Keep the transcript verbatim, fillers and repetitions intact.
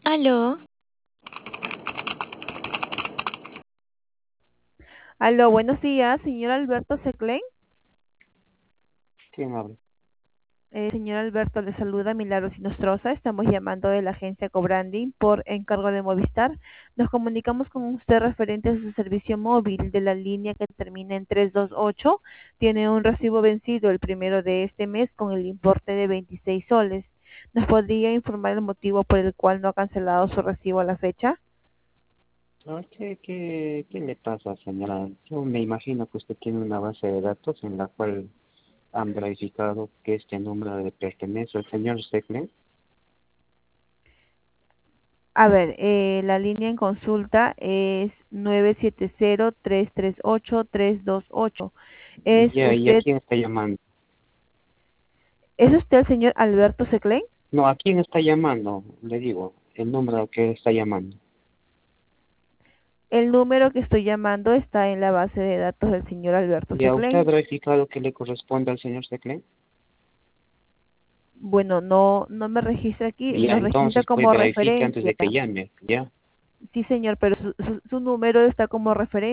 Aló, Aló, buenos días, señor Alberto Seclen. ¿Quién habla? Eh, señor Alberto, le saluda Milagros Inostroza. Estamos llamando de la agencia Cobranding por encargo de Movistar. Nos comunicamos con usted referente a su servicio móvil de la línea que termina en tres dos ocho. Tiene un recibo vencido el primero de este mes con el importe de veintiséis soles. ¿Nos podría informar el motivo por el cual no ha cancelado su recibo a la fecha? Ah, ¿Qué, qué, qué le pasa, señora? Yo me imagino que usted tiene una base de datos en la cual han verificado que este número le pertenece al señor Seclen. A ver, eh, la línea en consulta es nueve siete cero, tres tres ocho, tres dos ocho. ¿Es Ya, ¿y a usted, quién está llamando? es usted el señor Alberto Seclen? No, ¿a quién está llamando? Le digo, el número que está llamando. El número que estoy llamando está en la base de datos del señor Alberto ¿Ya usted ha Seclen. verificado que le corresponde al señor Seclen? Bueno, no, no me registra aquí, Ya, nos registra entonces pues como verifique antes referencia. de que llame, ¿ya? Sí, señor, pero su, su, su número está como referencia.